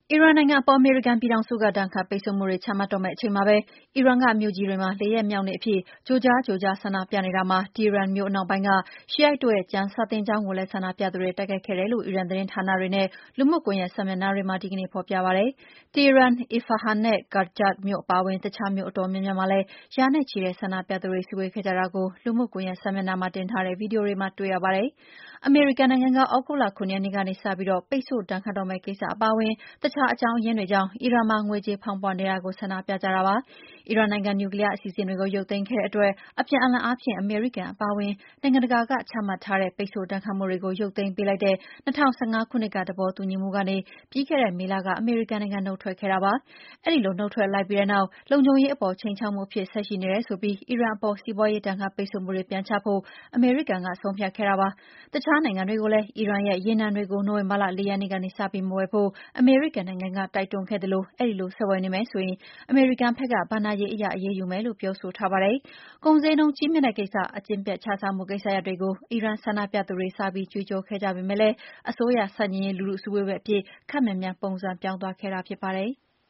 အီရန်နိုင်ငံအပေါ် အမေရိကန်ပြည်ထောင်စုက ဒဏ်ခတ်ပိတ်ဆို့မှုတွေ ချမှတ်တော့မယ့်အချိန်မှာပဲ အီရန်ကမြို့ကြီးတွေမှာ ၄ ရက်မြောက်နေ့အဖြစ် ကြိုကြားဆန္ဒပြနေတာမှာ Tehran မြို့အနောက်ပိုင်းက Shiite တို့ရဲ့ ကျမ်းစာသင်ကျောင်းကိုလည်း ဆန္ဒပြသူတွေ တိုက်ခိုက်ခဲ့တယ်လို့ အီရန်သတင်းဌာနတွေနဲ့ လူမှုကွန်ယက်စာမျက်နှာတွေမှာ ဒီကနေ့ဖော်ပြပါတယ်။ Tehran, Isfahan နဲ့ Karaj မြို့အပါအဝင် အခြားမြို့အတော်များများမှာလည်း ရာနဲ့ချီတဲ့ဆန္ဒပြသူတွေ စုဝေးခဲ့ကြတာကို လူမှုကွန်ယက်စာမျက်နှာမှာတင်ထားတဲ့ ဗွီဒီယိုတွေမှာ တွေ့ရပါတယ်။ အမေရိကန်နိုင်ငံက သြဂုတ်လ ၇ ရက်နေ့ကနေစပြီး ပိတ်ဆို့ဒဏ်ခတ်တော့မယ့်ကိစ္စအပါအဝင် အခြားအကြောင်းရင်းတွေကြောင့် အီရန်မှာ ငွေကြေးဖောင်းပွနေတာကို ဆန္ဒပြကြတာပါ။ အီရန်နိုင်ငံ နျူကလီးယားအစီအစဉ်တွေကို ရုပ်သိမ်းခဲ့တဲ့အတွက် အပြန်အလှန်အားဖြင့် အမေရိကန်အပါအဝင် နိုင်ငံတကာက ချမှတ်ထားတဲ့ ပိတ်ဆို့ဒဏ်ခတ်မှုတွေကို ရုပ်သိမ်းပေးလိုက်တဲ့ ၂၀၁၅ ခုနှစ်က သဘောတူညီမှုကနေ ပြီးခဲ့တဲ့မေလက အမေရိကန်နိုင်ငံ နုတ်ထွက်ခဲ့တာပါ။ အဲဒီလို နုတ်ထွက်လိုက်ပြီးတဲ့နောက် လုံခြုံရေးအပေါ် ခြိမ်းခြောက်မှုအဖြစ် ဆက်ရှိနေတယ်ဆိုပြီး အီရန်အပေါ် စီးပွားရေးဒဏ်ခတ်ပိတ်ဆို့မှုတွေ ပြန်ချဖို့ အမေရိကန်က ဆုံးဖြတ်ခဲ့တာပါ။ အခြားနိုင်ငံတွေကိုလည်း အီရန်ရဲ့ ရေနံတွေကို နိုဝင်ဘာလ ၄ ရက်နေ့ကစပြီး မဝယ်ဖို့ အမေရိကန်နိုင်ငံက တိုက်တွန်းခဲ့သလို အဲဒီလို ဆက်ဝယ်နေမယ်ဆိုရင် အမေရိကန်ဘက်က ဘဏ္ဍာရေးအရ အရေးယူမယ်လို့ ပြောဆိုထားပါတယ်။ ကုန်ဈေးနှုန်းကြီးမြင့်တဲ့ကိစ္စ၊ အကျင့်ပျက်ခြစားမှုကိစ္စရပ်တွေကို အီရန်ဆန္ဒပြသူတွေ စပြီး ကြွေးကြော်ခဲ့ကြပေမယ့်လည်း အစိုးရဆန့်ကျင်ရေး လူထုစုဝေးပွဲအဖြစ် ခပ်မြန်မြန် ပုံစံပြောင်းသွားခဲ့တာဖြစ်ပါတယ်။